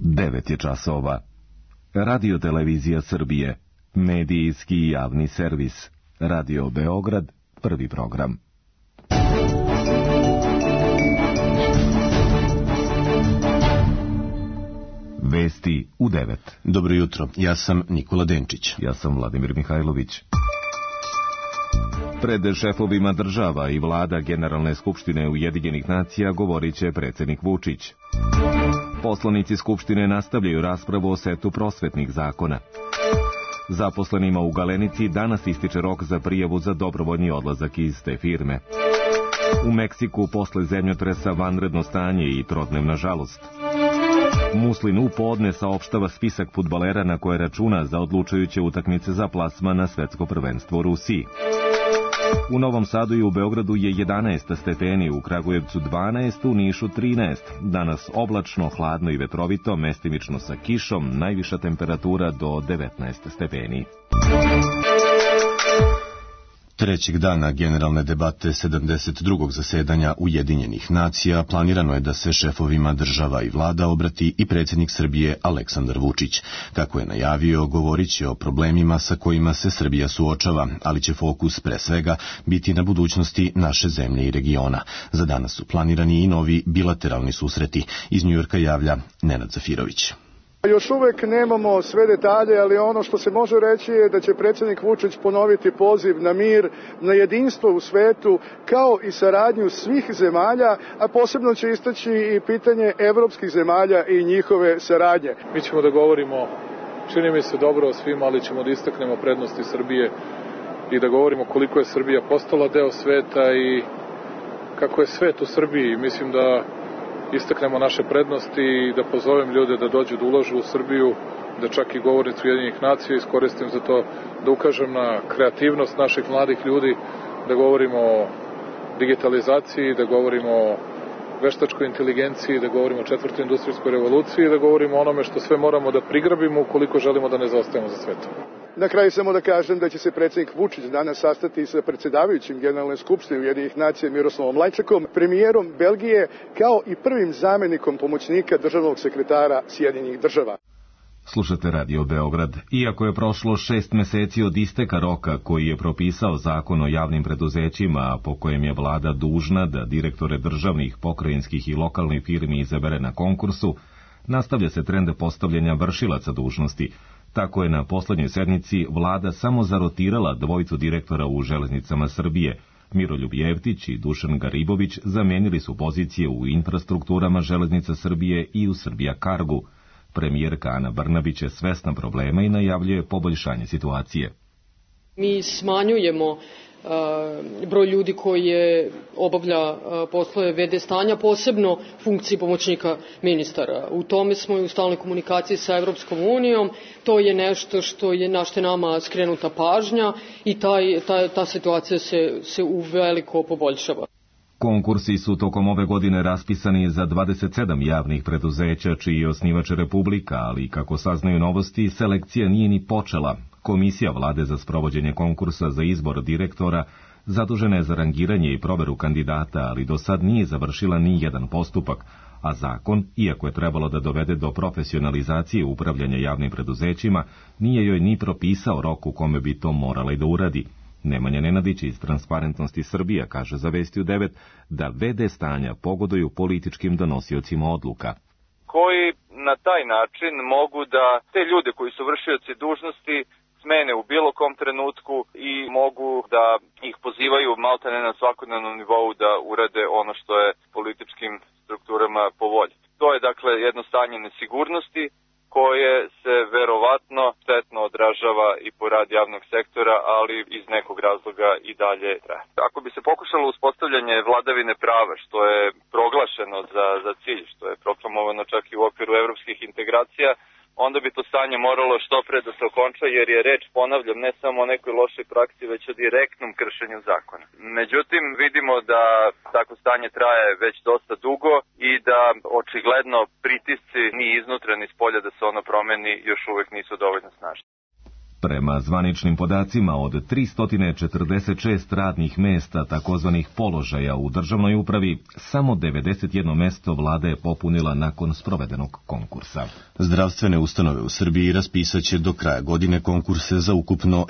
9 je časova. Radio Televizija Srbije, medijski javni servis. Radio Beograd, prvi program. Vesti u 9. Dobro jutro, ja sam Nikola Denčić. Ja sam Vladimir Mihajlović. Pred šefovima država i vlada Generalne skupštine Ujedinjenih nacija govorit će predsjednik Vučić. Poslanici skupštine nastavljaju raspravu o setu prosvetnih zakona. Zaposlenima u Galenici danas ističe rok za prijavu za dobrovoljni odlazak iz te firme. U Meksiku posle zemljotresa vanredno stanje i trodnevna žalost. Muslin u podne saopštava spisak fudbalera na koje računa za odlučujuće utakmice za plasman na svetsko prvenstvo u Rusiji. U Novom Sadu i u Beogradu je 11 stepeni, u Kragujevcu 12, u Nišu 13. Danas oblačno, hladno i vetrovito, mestimično sa kišom, najviša temperatura do 19 stepeni. Trećeg dana generalne debate 72. zasedanja Ujedinjenih nacija planirano je da se šefovima država i vlada obrati i predsjednik Srbije Aleksandar Vučić. Kako je najavio, govorit će o problemima sa kojima se Srbija suočava, ali će fokus pre svega biti na budućnosti naše zemlje i regiona. Za danas su planirani i novi bilateralni susreti. Iz Njujorka javlja Nenad Zafirović. Još uvek nemamo sve detalje, ali ono što se može reći je da će predsjednik Vučić ponoviti poziv na mir, na jedinstvo u svetu, kao i saradnju svih zemalja, a posebno će istaći i pitanje evropskih zemalja i njihove saradnje. Mi ćemo da govorimo, čini mi se dobro o svima, ali ćemo da istaknemo prednosti Srbije i da govorimo koliko je Srbija postala deo sveta i kako je svet u Srbiji. Mislim da istaknemo naše prednosti i da pozovem ljude da dođu da ulažu u Srbiju, da čak i govornicu Ujedinjenih nacija iskoristim za to da ukažem na kreativnost naših mladih ljudi, da govorimo o digitalizaciji, da govorimo o veštačkoj inteligenciji, da govorimo o četvrtoj industrijskoj revoluciji, da govorimo o onome što sve moramo da prigrabimo ukoliko želimo da ne zaostajemo za svetom. Na kraju samo da kažem da će se predsjednik Vučić danas sastati sa predsjedavajućim Generalne skupštine Ujedinjenih nacija Miroslavom Lajčakom, premijerom Belgije, kao i prvim zamjenikom pomoćnika državnog sekretara Sjedinjenih država. Slušate Radio Beograd. Iako je prošlo 6 meseci od isteka roka koji je propisao Zakon o javnim preduzećima, po kojem je vlada dužna da direktore državnih, pokrajinskih i lokalnih firmi izabere na konkursu, nastavlja se trend postavljanja vršilaca dužnosti. Tako je na poslednjoj sednici vlada samo zarotirala dvojicu direktora u Železnicama Srbije. Miroljub Jevtić i Dušan Garibović zamenili su pozicije u infrastrukturama Železnica Srbije i u Srbija Kargu. Premijerka Ana Brnabić je svesna problema i najavljuje poboljšanje situacije. Mi smanjujemo broj ljudi koji obavlja poslove VD stanja, posebno funkciji pomoćnika ministara. U tome smo i u stalnoj komunikaciji sa Evropskom unijom. To je nešto što je nama skrenuta pažnja i ta situacija se uveliko poboljšava. Konkursi su tokom ove godine raspisani za 27 javnih preduzeća, čiji je osnivač Republika, ali kako saznaju novosti, selekcija nije ni počela. Komisija vlade za sprovođenje konkursa za izbor direktora zadužena je za rangiranje i proveru kandidata, ali do sad nije završila ni jedan postupak, a zakon, iako je trebalo da dovede do profesionalizacije upravljanja javnim preduzećima, nije joj ni propisao rok u kome bi to morala i da uradi. Nemanja Nenadić iz Transparentnosti Srbija kaže za Vesti u 9 da VD stanja pogoduju političkim donosiocima odluka, koji na taj način mogu da te ljude koji su vršioci dužnosti smene u bilo kom trenutku i mogu da ih pozivaju maltene na svakodnevnom nivou da urade ono što je političkim strukturama po volji. To je dakle jedno stanje nesigurnosti koje se verovatno štetno odražava i po rad javnog sektora, ali iz nekog razloga i dalje traje. Ako bi se pokušalo uspostavljanje vladavine prava, što je proglašeno za cilj, što je proklamovano čak i u okviru evropskih integracija, onda bi to stanje moralo što pre da se okonča, jer je reč, ponavljam, ne samo o nekoj lošoj praksi, već o direktnom kršenju zakona. Međutim, vidimo da tako stanje traje već dosta dugo i da očigledno pritisci ni iznutra ni spolja da se ono promeni još uvek nisu dovoljno snažni. Prema zvaničnim podacima, od 346 radnih mesta takozvanih položaja u državnoj upravi, samo 91 mesto vlada je popunila nakon sprovedenog konkursa. Zdravstvene ustanove u Srbiji raspisaće do kraja godine konkurse za ukupno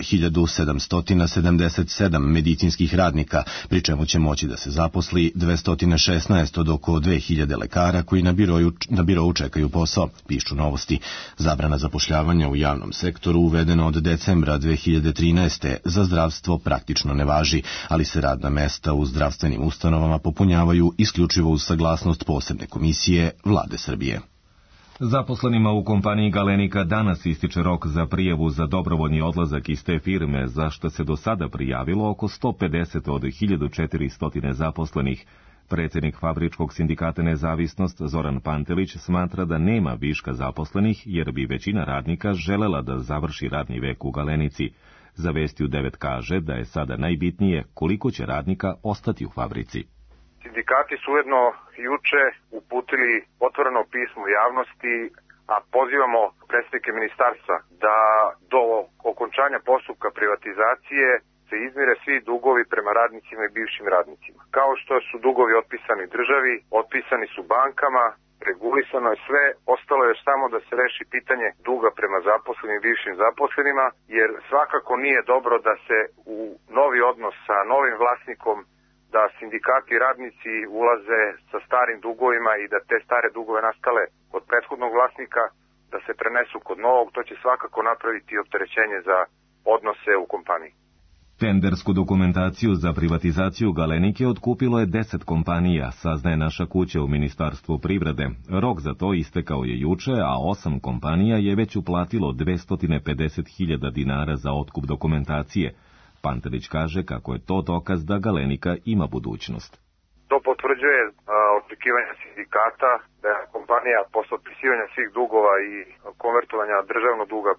1777 medicinskih radnika, pri čemu će moći da se zaposli 216 od oko 2000 lekara koji na birou čekaju posao, pišu Novosti. Zabrana zapošljavanja u javnom sektoru uvedena od decembra 2013. za zdravstvo praktično ne važi, ali se radna mesta u zdravstvenim ustanovama popunjavaju isključivo uz saglasnost posebne komisije Vlade Srbije. Zaposlenima u kompaniji Galenika danas ističe rok za prijavu za dobrovoljni odlazak iz te firme, za što se do sada prijavilo oko 150 od 1400 zaposlenih. Predsjednik Fabričkog sindikata Nezavisnost Zoran Pantelić smatra da nema viška zaposlenih jer bi većina radnika želela da završi radni vek u Galenici. Za Vesti u 9 kaže da je sada najbitnije koliko će radnika ostati u fabrici. Sindikati su ujedno juče uputili otvoreno pismo javnosti, a pozivamo predstavnike ministarstva da do okončanja postupka privatizacije se izmire svi dugovi prema radnicima i bivšim radnicima. Kao što su dugovi otpisani državi, otpisani su bankama, regulisano je sve, ostalo je samo da se reši pitanje duga prema zaposlenim i bivšim zaposlenima, jer svakako nije dobro da se u novi odnos sa novim vlasnikom, da sindikati i radnici ulaze sa starim dugovima i da te stare dugove nastale kod prethodnog vlasnika da se prenesu kod novog. To će svakako napraviti opterećenje za odnose u kompaniji. Tendersku dokumentaciju za privatizaciju Galenike otkupilo je 10 kompanija, saznaje Naša kuća u Ministarstvu privrede. Rok za to istekao je juče, a 8 kompanija je već uplatilo 250.000 dinara za otkup dokumentacije. Pantelić kaže kako je to dokaz da Galenika ima budućnost. To potvrđuje očekivanja sindikata da je kompanija posle otpisivanja svih dugova i konvertovanja državnog duga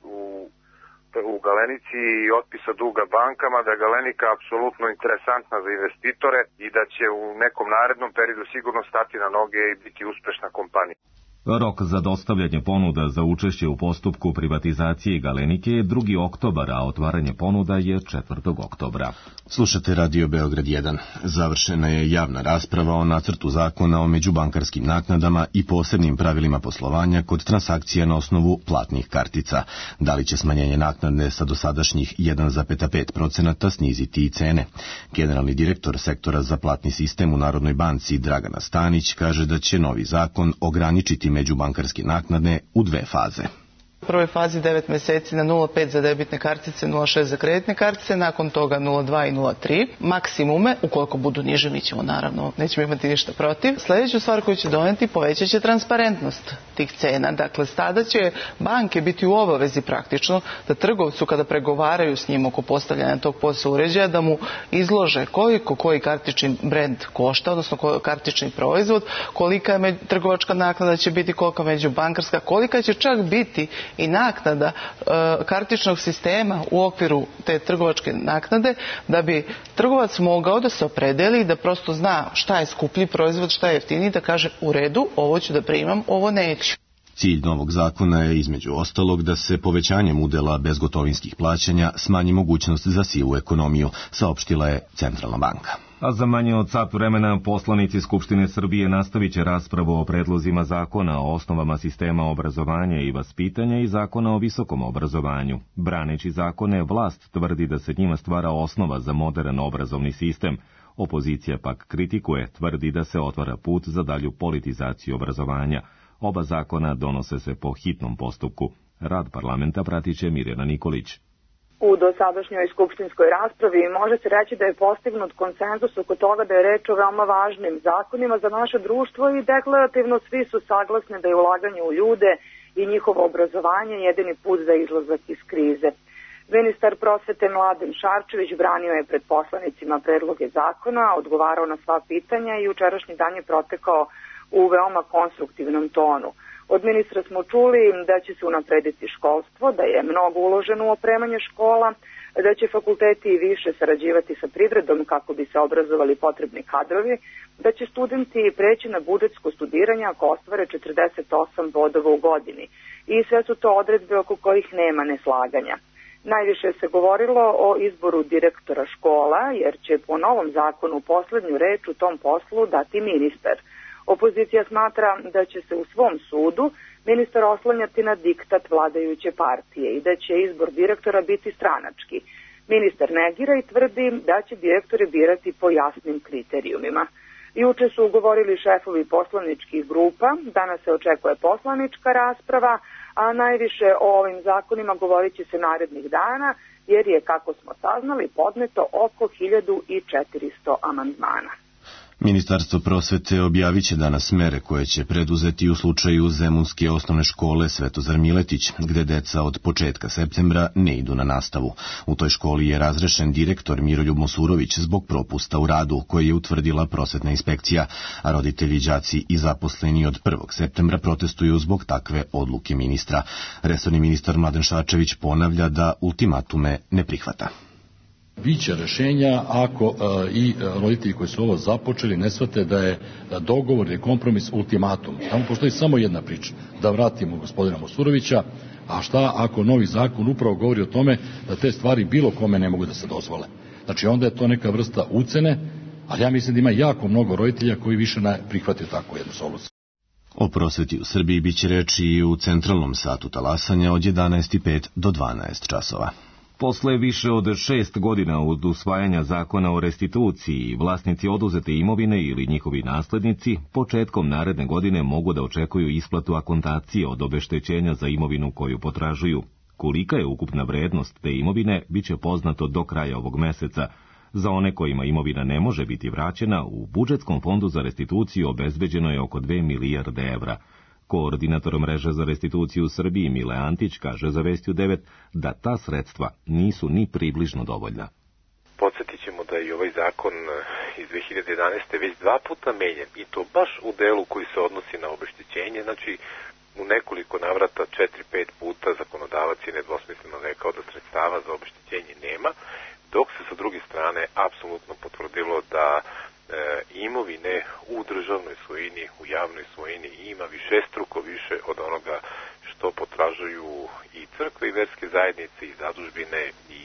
u Galenici i otpisa duga bankama, da je Galenika apsolutno interesantna za investitore i da će u nekom narednom periodu sigurno stati na noge i biti uspešna kompanija. Rok za dostavljanje ponuda za učešće u postupku privatizacije Galenike je 2. oktobar, a otvaranje ponuda je 4. oktobra. Slušate Radio Beograd 1. Završena je javna rasprava o nacrtu zakona o međubankarskim naknadama i posebnim pravilima poslovanja kod transakcija na osnovu platnih kartica. Da li će smanjenje naknade sa dosadašnjih 1,5% sniziti i cene? Generalni direktor sektora za platni sistem u Narodnoj banci Dragana Stanić kaže da će novi zakon ograničiti međubankarske naknade u 2 faze. U prvoj fazi 9 meseci na 0,5 za debitne kartice, 0,6 za kreditne kartice, nakon toga 0,2 i 0,3. Maksimume, ukoliko budu niže, mi ćemo naravno, nećemo imati ništa protiv. Sljedeću stvar koju će doneti, povećat će transparentnost tih cena. Dakle, tada će banke biti u obavezi praktično da trgovcu kada pregovaraju s njim oko postavljanja tog POS uređaja, da mu izlože koliko koji kartični brend košta, odnosno kartični proizvod, kolika je trgovačka naknada će biti, kolika međubankarska, kolika će čak biti i naknada kartičnog sistema u okviru te trgovačke naknade, da bi trgovac mogao da se opredeli i da prosto zna šta je skuplji proizvod, šta je jeftiniji, da kaže u redu, ovo ću da primam, ovo neću. Cilj novog zakona je između ostalog da se povećanjem udela bezgotovinskih plaćanja smanji mogućnost za sivu ekonomiju, saopštila je Centralna banka. A za manje od sat vremena poslanici Skupštine Srbije nastavit će raspravu o predlozima zakona o osnovama sistema obrazovanja i vaspitanja i zakona o visokom obrazovanju. Braneći zakone, vlast tvrdi da se njima stvara osnova za modern obrazovni sistem. Opozicija pak kritikuje, tvrdi da se otvara put za dalju politizaciju obrazovanja. Oba zakona donose se po hitnom postupku. Rad parlamenta pratit će Mirjana Nikolić. U dosadašnjoj skupštinskoj raspravi može se reći da je postignut konsenzus oko toga da je reč o veoma važnim zakonima za naše društvo i deklarativno svi su saglasni da je ulaganje u ljude i njihovo obrazovanje jedini put za izlazak iz krize. Ministar prosvete Mladen Šarčević branio je pred poslanicima predloge zakona, odgovarao na sva pitanja i jučerašnji dan je protekao u veoma konstruktivnom tonu. Od ministra smo čuli da će se unaprediti školstvo, da je mnogo uloženo u opremanje škola, da će fakulteti i više sarađivati sa privredom kako bi se obrazovali potrebni kadrovi, da će studenti preći na budžetsko studiranje ako ostvare 48 bodova u godini. I sve su to odredbe oko kojih nema neslaganja. Najviše se govorilo o izboru direktora škola, jer će po novom zakonu poslednju reč u tom poslu dati ministar. Opozicija smatra da će se u svom sudu ministar oslanjati na diktat vladajuće partije i da će izbor direktora biti stranački. Ministar negira i tvrdi da će direktore birati po jasnim kriterijumima. Juče su ugovorili šefovi poslaničkih grupa, danas se očekuje poslanička rasprava, a najviše o ovim zakonima govorit će se narednih dana, jer je, kako smo saznali, podneto oko 1400 amandmana. Ministarstvo prosvete objavit će danas mere koje će preduzeti u slučaju Zemunske osnovne škole Svetozar Miletić, gde deca od početka septembra ne idu na nastavu. U toj školi je razrešen direktor Miroljub Mosurović zbog propusta u radu koje je utvrdila prosvetna inspekcija, a roditelji, đaci i zaposleni od 1. septembra protestuju zbog takve odluke ministra. Resorni ministar Mladen Šarčević ponavlja da ultimatume ne prihvata. Biće rešenja ako i roditelji koji su ovo započeli ne shvate da je dogovor ili kompromis ultimatum. Tamo postoji samo jedna priča, da vratimo gospodina Mosurovića, a šta ako novi zakon upravo govori o tome da te stvari bilo kome ne mogu da se dozvole. Znači onda je to neka vrsta ucene, ali ja mislim da ima jako mnogo roditelja koji više ne prihvate takvu jednu soluciju. O prosveti u Srbiji biće reči i u centralnom satu talasanja od 11:05 do 12 časova. Posle više od 6 godina od usvajanja zakona o restituciji, vlasnici oduzete imovine ili njihovi naslednici početkom naredne godine mogu da očekuju isplatu akontacije od obeštećenja za imovinu koju potražuju. Kolika je ukupna vrednost te imovine biće poznato do kraja ovog meseca. Za one kojima imovina ne može biti vraćena, u budžetskom fondu za restituciju obezbeđeno je oko 2 milijarde evra. Koordinator mreže za restituciju u Srbiji Mile Antić kaže za Vestiju 9 da ta sredstva nisu ni približno dovoljna. Podsjetit ćemo da je ovaj zakon iz 2011. već 2 puta menjan i to baš u delu koji se odnosi na obeštećenje, znači u nekoliko navrata 4-5 puta zakonodavac je nedvosmisleno rekao da sredstava za obeštećenje nema, dok se sa druge strane apsolutno potvrdilo da imovine u državnoj svojini, u javnoj svojini ima višestruko više od onoga što potražuju i crkve i verske zajednice i zadužbine i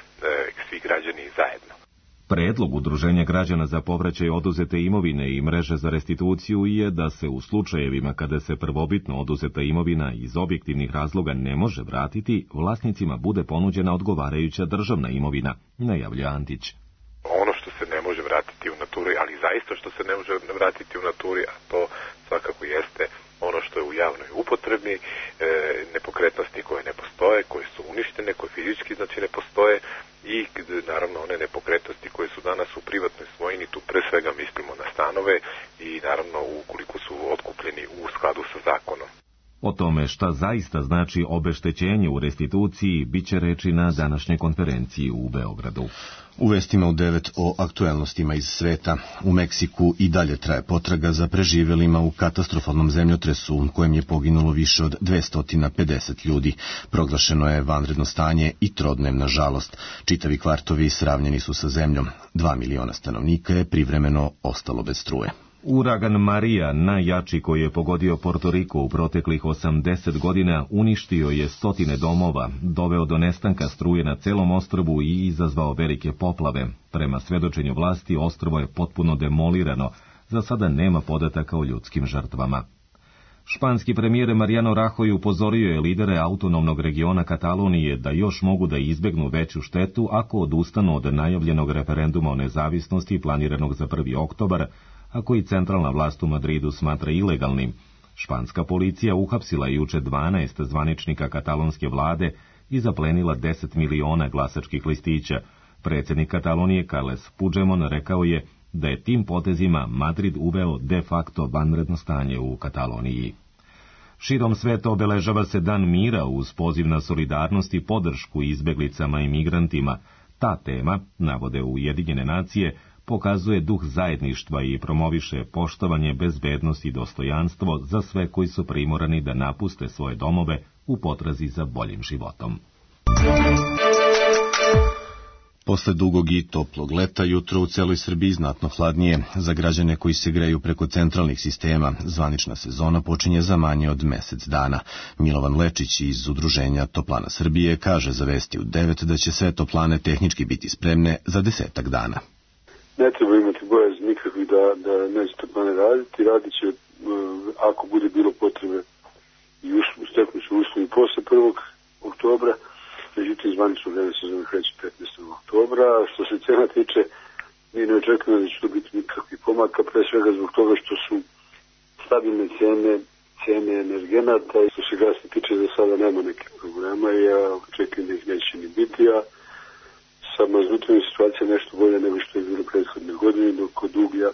svi građani zajedno. Predlog Udruženja građana za povraćaj oduzete imovine i mreže za restituciju je da se u slučajevima kada se prvobitno oduzeta imovina iz objektivnih razloga ne može vratiti, vlasnicima bude ponuđena odgovarajuća državna imovina, najavlja Antić. Ono što se ne može vratiti u naturi, ali zaista što se ne može vratiti u naturi, a to svakako jeste ono što je u javnoj upotrebi, nepokretnosti koje ne postoje, koje su uništene, koje fizički znači ne postoje i naravno one nepokretnosti koje su danas u privatnoj svojini, tu pre svega mislimo na stanove i naravno ukoliko su otkupljeni u skladu sa zakonom. O tome šta zaista znači obeštećenje u restituciji biće reči na današnjoj konferenciji u Beogradu. U vestima u 9 o aktuelnostima iz sveta. U Meksiku i dalje traje potraga za preživelima u katastrofalnom zemljotresu u kojem je poginulo više od 250 ljudi. Proglašeno je vanredno stanje i trodnevna žalost. Čitavi kvartovi sravnjeni su sa zemljom. 2 miliona stanovnika je privremeno ostalo bez struje. Uragan Marija, najjači koji je pogodio Porto Riko u proteklih 80 godina, uništio je stotine domova, doveo do nestanka struje na celom ostrvu i izazvao velike poplave. Prema svedočenju vlasti, ostrvo je potpuno demolirano, za sada nema podataka o ljudskim žrtvama. Španski premijer Mariano Rajoy upozorio je lidere autonomnog regiona Katalonije da još mogu da izbegnu veću štetu ako odustanu od najavljenog referenduma o nezavisnosti planiranog za 1. oktobar, a koji centralna vlast u Madridu smatra ilegalnim. Španska policija uhapsila juče 12 zvaničnika katalonske vlade i zaplenila 10 miliona glasačkih listića. Predsjednik Katalonije Carles Puigdemont rekao je da je tim potezima Madrid uveo de facto vanredno stanje u Kataloniji. Širom sveta obeležava se Dan mira uz poziv na solidarnost i podršku izbeglicama i migrantima. Ta tema, navode Ujedinjene nacije, pokazuje duh zajedništva i promoviše poštovanje, bezbednost i dostojanstvo za sve koji su primorani da napuste svoje domove u potrazi za boljim životom. Posle dugog i toplog leta, jutro u celoj Srbiji znatno hladnije. Za građane koji se greju preko centralnih sistema, zvanična sezona počinje za manje od mesec dana. Milovan Lečić iz Udruženja Toplana Srbije kaže za Vesti u 9 da će sve toplane tehnički biti spremne za 10 dana. Ne treba imati bojazni nikakvi da neće toplane raditi. Radit će, ako bude bilo potrebe, i steknu se uslovi posle 1. oktobra. Međutim, zvanično vreme sezona kreće 15. oktobra. Što se cena tiče, mi ne očekujemo da će to biti nikakvih pomaka, pre svega zbog toga što su stabilne cene energenata i što se gasa tiče da sada nema nekih problema i ja očekujem da ih neće ni biti, a sa mazutom je situacija nešto bolja nego što je bilo prethodne godine, dok kod uglja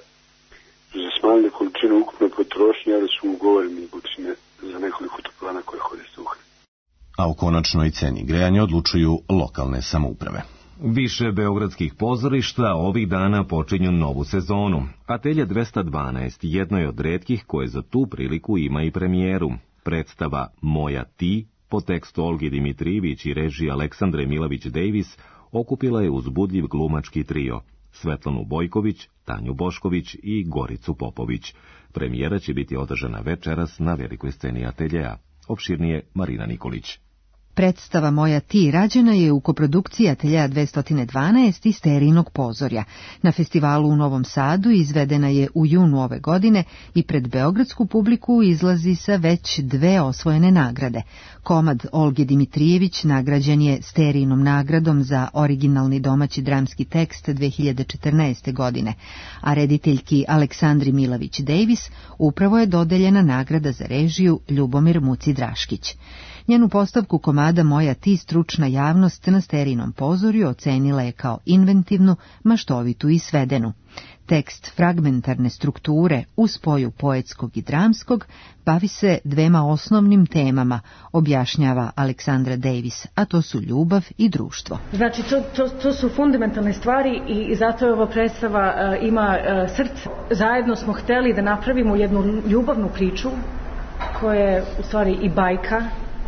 za smanjene količine ukupne potrošnje, ali su ugovorene količine za nekoliko toplana koje koriste uhlje. A u konačnoj ceni grejanja odlučuju lokalne samouprave. Više beogradskih pozorišta ovih dana počinju novu sezonu. Atelje 212 jedno je od retkih koje za tu priliku ima i premijeru. Predstava Moja ti, po tekstu Olge Dimitrijević i režiji Aleksandre Milavić-Davis, okupila je uzbudljiv glumački trio Svetlanu Bojković, Tanju Bošković i Goricu Popović. Premijera će biti održana večeras na velikoj sceni Ateljea. Opširnije Marina Nikolić. Predstava Moja ti rađena je u koprodukciji Ateljea 212 i Sterijinog pozorja. Na festivalu u Novom Sadu izvedena je u junu ove godine i pred beogradsku publiku izlazi sa već 2 osvojene nagrade. Komad Olge Dimitrijević nagrađen je Sterijinom nagradom za originalni domaći dramski tekst 2014. godine, a rediteljki Aleksandri Milavić-Davis upravo je dodeljena nagrada za režiju Ljubomir Muci-Draškić. Njenu postavku komada Moja ti stručna javnost na Sterijinom pozorju ocenila je kao inventivnu, maštovitu i svedenu. Tekst fragmentarne strukture u spoju poetskog i dramskog bavi se 2 osnovnim temama, objašnjava Aleksandra Davis, a to su ljubav i društvo. Znači, to su fundamentalne stvari i zato je ova predstava ima srce. Zajedno smo hteli da napravimo jednu ljubavnu priču koja je u stvari i bajka,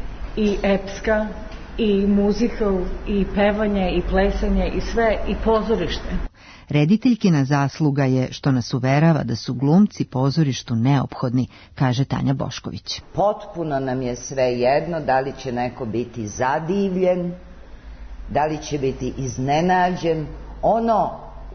i epska, i muzikal, i pevanje, i plesanje, i sve, i pozorište. Rediteljkina zasluga je što nas uverava da su glumci pozorištu neophodni, kaže Tanja Bošković. Potpuno nam je sve jedno da li će neko biti zadivljen, da li će biti iznenađen. Ono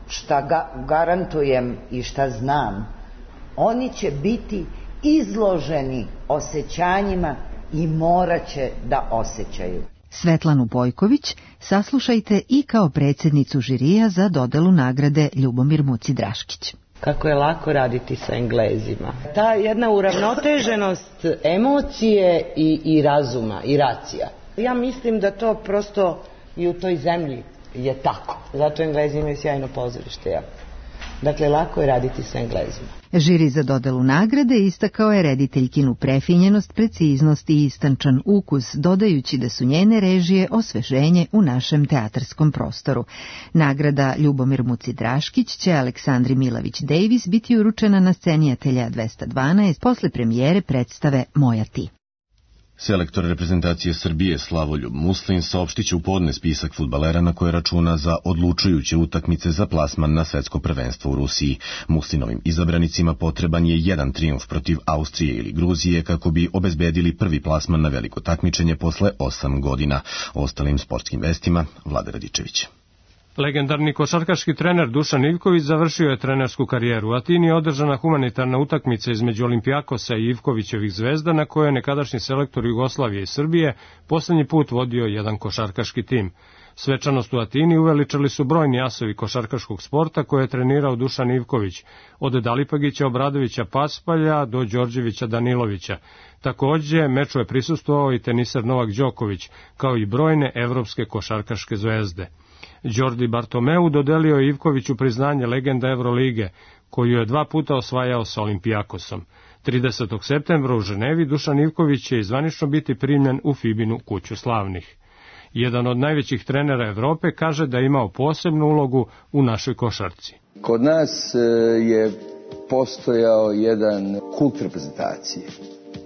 šta garantujem i šta znam, oni će biti izloženi osjećanjima i morat će da osjećaju. Svetlanu Bojković saslušajte i kao predsjednicu žirija za dodelu nagrade Ljubomir Muci-Draškić. Kako je lako raditi sa Englezima. Ta jedna uravnoteženost emocije i razuma i racija. Ja mislim da to prosto i u toj zemlji je tako. Zato Englezi imaju sjajno pozorište. Dakle, lako je raditi sa Englezima. Žiri za dodelu nagrade istakao je rediteljkinu prefinjenost, preciznost i istančan ukus, dodajući da su njene režije osveženje u našem teatarskom prostoru. Nagrada Ljubomir Muci-Draškić će Aleksandri Milavić-Davis biti uručena na sceni Ateljea 212 posle premijere predstave Moja ti. Selektor reprezentacije Srbije Slavoljub Muslin saopštiće u podne spisak fudbalera na koje računa za odlučujuće utakmice za plasman na svetsko prvenstvo u Rusiji. Muslinovim izabranicima potreban je jedan trijumf protiv Austrije ili Gruzije kako bi obezbedili prvi plasman na veliko takmičenje posle 8 godina. O ostalim sportskim vestima Vlada Radičević. Legendarni košarkaški trener Dušan Ivković završio je trenersku karijeru. U Atini je održana humanitarna utakmica između Olimpijakosa i Ivkovićevih zvezda na kojoj je nekadašnji selektor Jugoslavije i Srbije poslednji put vodio jedan košarkaški tim. Svečanost u Atini uveličali su brojni asovi košarkaškog sporta koje je trenirao Dušan Ivković, od Dalipagića Obradovića Paspalja do Đorđevića Danilovića. Takođe, meču je prisustvovao i teniser Novak Đoković, kao i brojne evropske košarkaške zvezde. Đorđe Bartomeu dodelio je Ivkoviću priznanje legenda Evrolige, koju je 2 puta osvajao sa Olimpijakosom. 30. septembra u Ženevi Dušan Ivković će zvanično biti primljen u FIBA-inu kuću slavnih. Jedan od najvećih trenera Evrope kaže da je imao posebnu ulogu u našoj košarci. Kod nas je postojao jedan kult reprezentacije.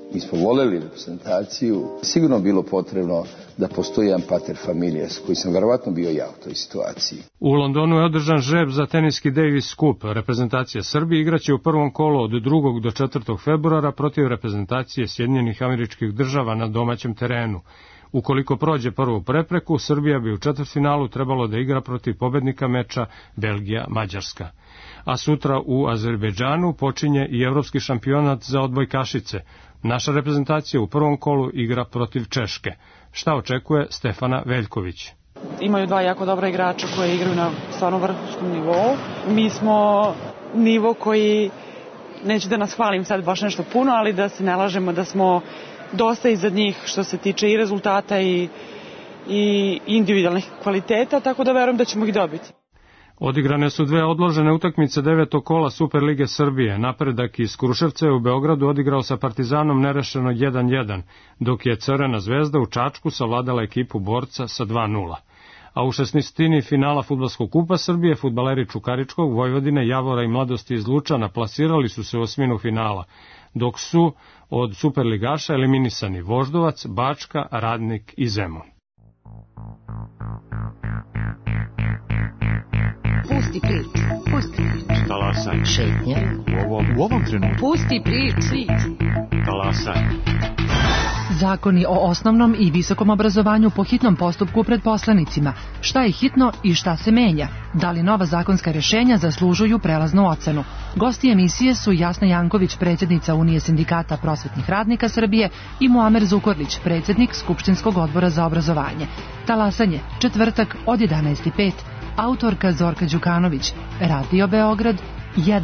Mi smo voljeli reprezentaciju. Sigurno bilo potrebno da postoji jedan pater familijas, koji sam verovatno bio ja u toj situaciji. U Londonu je održan žreb za teniski Davis Cup. Reprezentacija Srbije igraće u prvom kolu od 2. do 4. februara protiv reprezentacije Sjedinjenih Američkih Država na domaćem terenu. Ukoliko prođe prvu prepreku, Srbija bi u četvrtfinalu trebalo da igra protiv pobednika meča Belgija-Mađarska. A sutra u Azerbejdžanu počinje i evropski šampionat za odbojkašice. Naša reprezentacija u prvom kolu igra protiv Češke. Šta očekuje Stefana Veljković? Imaju dva jako dobra igrača koji igraju na stvarno vrhunskom nivou. Mi smo nivo koji, neću da nas hvalim sad baš nešto puno, ali da se ne lažemo da smo dosta iza njih što se tiče i rezultata i individualnih kvaliteta, tako da verujem da ćemo ih dobiti. Odigrane su dve odložene utakmice 9. kola Superlige Srbije. Napredak iz Kruševca je u Beogradu odigrao sa Partizanom nerešeno 1-1, dok je Crvena zvezda u Čačku savladala ekipu Borca sa 2-0. A u 16. finala Fudbalskog kupa Srbije fudbaleri Čukaričkog, Vojvodine, Javora i Mladosti iz Lučana plasirali su se u osminu finala, dok su od superligaša eliminisani Voždovac, Bačka, Radnik i Zemun. Pusti priču. Pusti priču. Talasaj. Šetnje. U ovom trenutku. Pusti priču. Talasaj. Zakoni o osnovnom i visokom obrazovanju po hitnom postupku pred poslanicima. Šta je hitno i šta se menja? Da li nova zakonska rješenja zaslužuju prelaznu ocenu? Gosti emisije su Jasna Janković, predsjednica Unije sindikata prosvetnih radnika Srbije, i Muamer Zukorlić, predsjednik Skupštinskog odbora za obrazovanje. Talasanje, četvrtak od 11:05. Autorka Zorka Đukanović. Radio Beograd 1.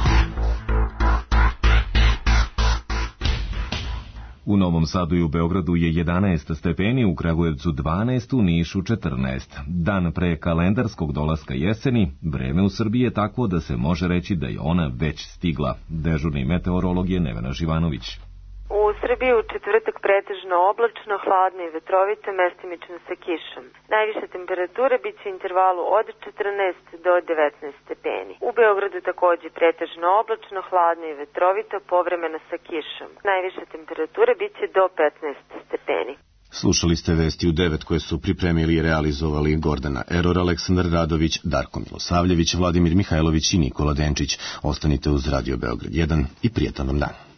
U Novom Sadu i u Beogradu je 11 stepeni, u Kragujevcu 12, u Nišu 14. Dan pre kalendarskog dolaska jeseni, vreme u Srbiji je takvo da se može reći da je ona već stigla. Dežurni meteorolog je Nevena Živanović. U Srbiji u četvrtak pretežno oblačno, hladno i vetrovito, mestimično sa kišom. Najviša temperatura bit će u intervalu od 14 do 19 stepeni. U Beogradu takođe pretežno oblačno, hladno i vetrovito, povremeno sa kišom. Najviša temperatura bit će do 15 stepeni. Slušali ste vesti u 9 koje su pripremili i realizovali Gordana Eror, Aleksandar Radović, Darko Milosavljević, Vladimir Mihajlović i Nikola Denčić. Ostanite uz Radio Beograd 1 i prijetan vam dan.